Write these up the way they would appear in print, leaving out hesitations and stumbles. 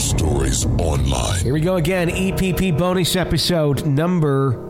Stories Online. Here we go again. EPP bonus episode number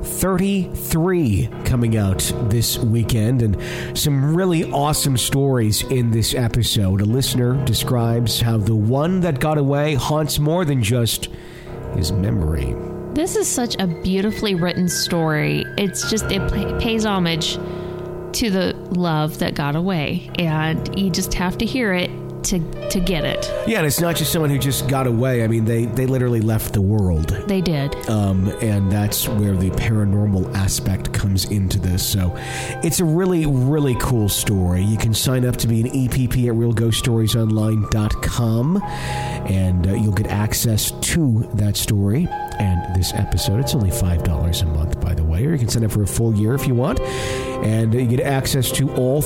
33 coming out this weekend. And some really awesome stories in this episode. A listener describes how the one that got away haunts more than just his memory. This is such a beautifully written story. It's just, it pays homage to the love that got away. And you just have to hear it to get it. Yeah, and it's not just someone who just got away. I mean, they literally left the world. They did. And that's where the paranormal aspect comes into this. So it's a really, really cool story. You can sign up to be an EPP at realghoststoriesonline.com, and you'll get access to that story and this episode. It's only $5 a month, by the way, or you can sign up for a full year if you want. And you get access to all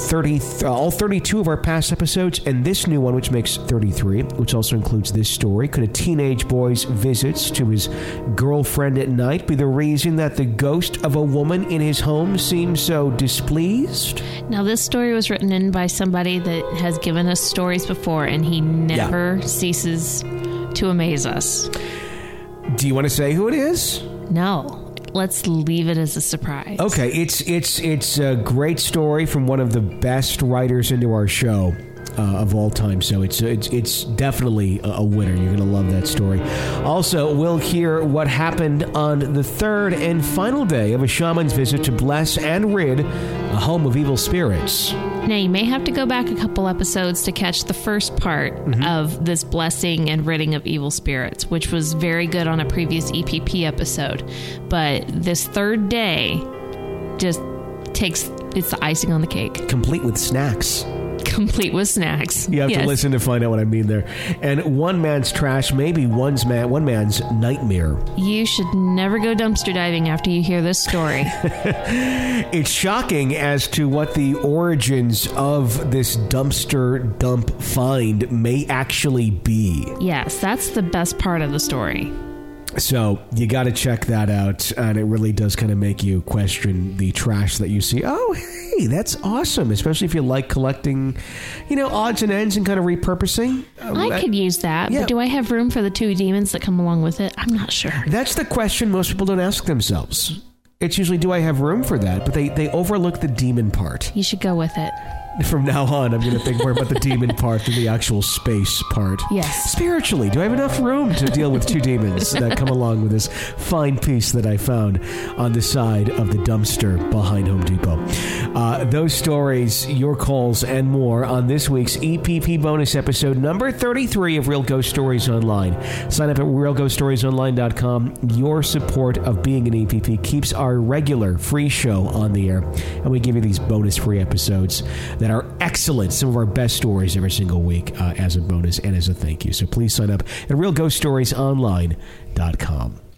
32 of our past episodes and this new one, which makes 33, which also includes this story. Could a teenage boy's visits to his girlfriend at night be the reason that the ghost of a woman in his home seems so displeased? Now, this story was written in by somebody that has given us stories before, and he never ceases to amaze us. Do you want to say who it is? No. Let's leave it as a surprise. Okay, it's a great story from one of the best writers into our show of all time. So it's definitely a winner. You're going to love that story. Also, we'll hear what happened on the third and final day of a shaman's visit to bless and rid a home of evil spirits. Now, you may have to go back a couple episodes to catch the first part of this blessing and ridding of evil spirits, which was very good on a previous EPP episode. But this third day just it's the icing on the cake. Complete with snacks. Complete with snacks. You have to listen to find out what I mean there. And one man's trash may be one man's nightmare. You should never go dumpster diving after you hear this story. It's shocking as to what the origins of this dumpster dump find may actually be. Yes, that's the best part of the story. So you got to check that out, and it really does kind of make you question the trash that you see. Oh, hey, that's awesome, especially if you like collecting, odds and ends and kind of repurposing. I could use that, but do I have room for the 2 demons that come along with it? I'm not sure. That's the question most people don't ask themselves. It's usually, do I have room for that? But they overlook the demon part. You should go with it. From now on, I'm going to think more about the demon part than the actual space part. Yes. Spiritually, do I have enough room to deal with 2 demons that come along with this fine piece that I found on the side of the dumpster behind Home Depot? Those stories, your calls, and more on this week's EPP bonus episode number 33 of Real Ghost Stories Online. Sign up at realghoststoriesonline.com. Your support of being an EPP keeps our regular free show on the air, and we give you these bonus free episodes that are excellent, some of our best stories every single week as a bonus and as a thank you. So please sign up at realghoststoriesonline.com.